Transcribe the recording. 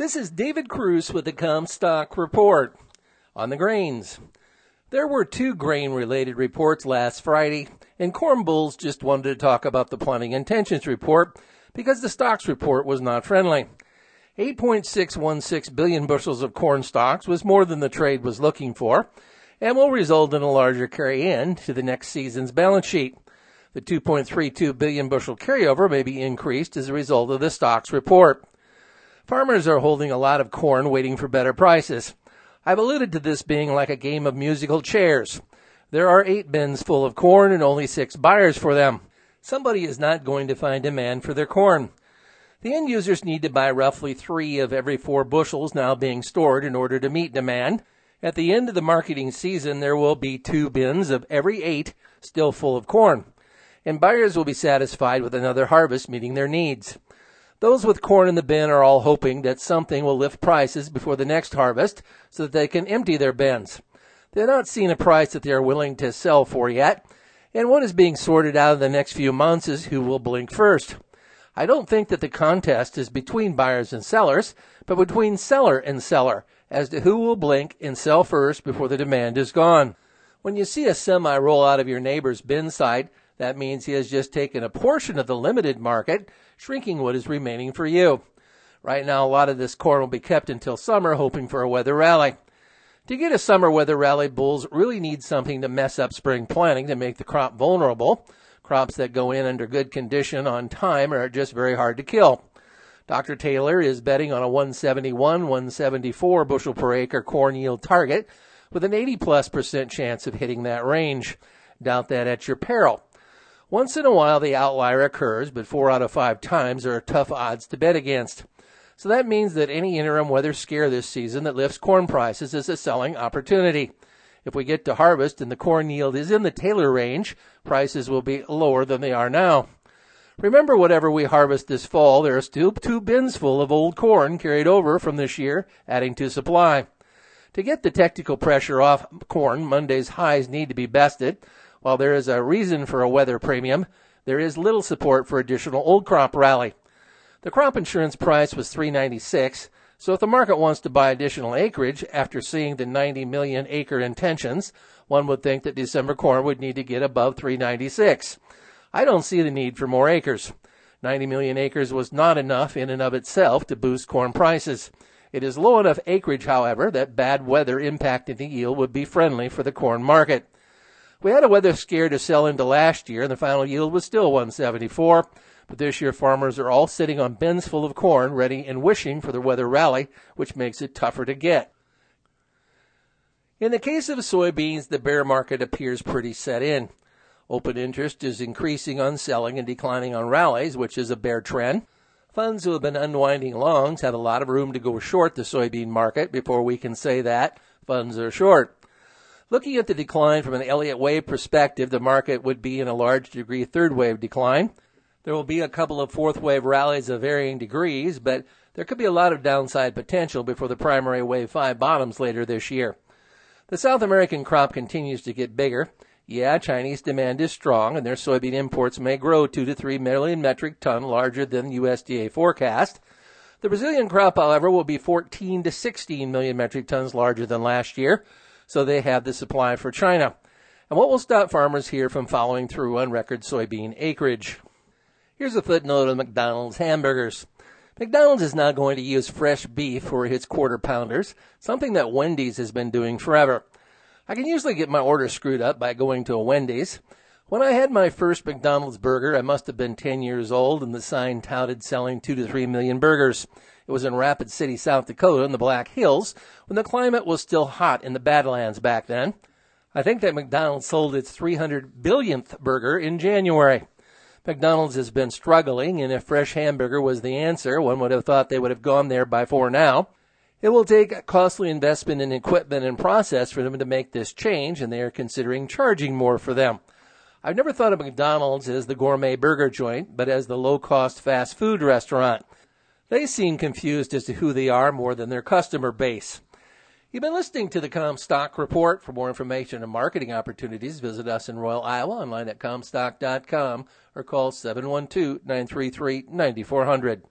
This is David Cruz with the Comstock Report. On the grains. There were two grain-related reports last Friday, and Corn Bulls just wanted to talk about the planting intentions report because the stocks report was not friendly. 8.616 billion bushels of corn stocks was more than the trade was looking for, and will result in a larger carry-in to the next season's balance sheet. The 2.32 billion bushel carryover may be increased as a result of the stocks report. Farmers are holding a lot of corn waiting for better prices. I've alluded to this being like a game of musical chairs. There are 8 bins full of corn and only 6 buyers for them. Somebody is not going to find demand for their corn. The end users need to buy roughly 3 of every 4 bushels now being stored in order to meet demand. At the end of the marketing season, there will be 2 bins of every 8 still full of corn, and buyers will be satisfied with another harvest meeting their needs. Those with corn in the bin are all hoping that something will lift prices before the next harvest so that they can empty their bins. They're not seeing a price that they are willing to sell for yet, and what is being sorted out in the next few months is who will blink first. I don't think that the contest is between buyers and sellers, but between seller and seller as to who will blink and sell first before the demand is gone. When you see a semi roll out of your neighbor's bin site, that means he has just taken a portion of the limited market, shrinking what is remaining for you. Right now, a lot of this corn will be kept until summer, hoping for a weather rally. To get a summer weather rally, bulls really need something to mess up spring planting to make the crop vulnerable. Crops that go in under good condition on time are just very hard to kill. Dr. Taylor is betting on a 171, 174 bushel per acre corn yield target with an 80+% chance of hitting that range. Doubt that at your peril. Once in a while the outlier occurs, but 4 out of 5 times are tough odds to bet against. So that means that any interim weather scare this season that lifts corn prices is a selling opportunity. If we get to harvest and the corn yield is in the Taylor range, prices will be lower than they are now. Remember, whatever we harvest this fall, there are still 2 bins full of old corn carried over from this year, adding to supply. To get the technical pressure off corn, Monday's highs need to be bested. While there is a reason for a weather premium, there is little support for additional old crop rally. The crop insurance price was $3.96, so if the market wants to buy additional acreage after seeing the 90 million acre intentions, one would think that December corn would need to get above $3.96. I don't see the need for more acres. 90 million acres was not enough in and of itself to boost corn prices. It is low enough acreage, however, that bad weather impacting the yield would be friendly for the corn market. We had a weather scare to sell into last year, and the final yield was still 174. But this year, farmers are all sitting on bins full of corn, ready and wishing for the weather rally, which makes it tougher to get. In the case of soybeans, the bear market appears pretty set in. Open interest is increasing on selling and declining on rallies, which is a bear trend. Funds who have been unwinding longs have a lot of room to go short the soybean market before we can say that funds are short. Looking at the decline from an Elliott wave perspective, the market would be in a large degree third wave decline. There will be a couple of fourth wave rallies of varying degrees, but there could be a lot of downside potential before the primary wave 5 bottoms later this year. The South American crop continues to get bigger. Yeah, Chinese demand is strong, and their soybean imports may grow 2 to 3 million metric ton larger than USDA forecast. The Brazilian crop, however, will be 14 to 16 million metric tons larger than last year, so they have the supply for China. And what will stop farmers here from following through on record soybean acreage? Here's a footnote on McDonald's hamburgers. McDonald's is now going to use fresh beef for its quarter pounders, something that Wendy's has been doing forever. I can usually get my order screwed up by going to a Wendy's. When I had my first McDonald's burger, I must have been 10 years old, and the sign touted selling 2 to 3 million burgers. It was in Rapid City, South Dakota, in the Black Hills, when the climate was still hot in the Badlands back then. I think that McDonald's sold its 300 billionth burger in January. McDonald's has been struggling, and if fresh hamburger was the answer, one would have thought they would have gone there by 4 now. It will take a costly investment in equipment and process for them to make this change, and they are considering charging more for them. I've never thought of McDonald's as the gourmet burger joint, but as the low-cost fast food restaurant. They seem confused as to who they are more than their customer base. You've been listening to the Comstock Report. For more information and marketing opportunities, visit us in Royal, Iowa, online at Comstock.com, or call 712-933-9400.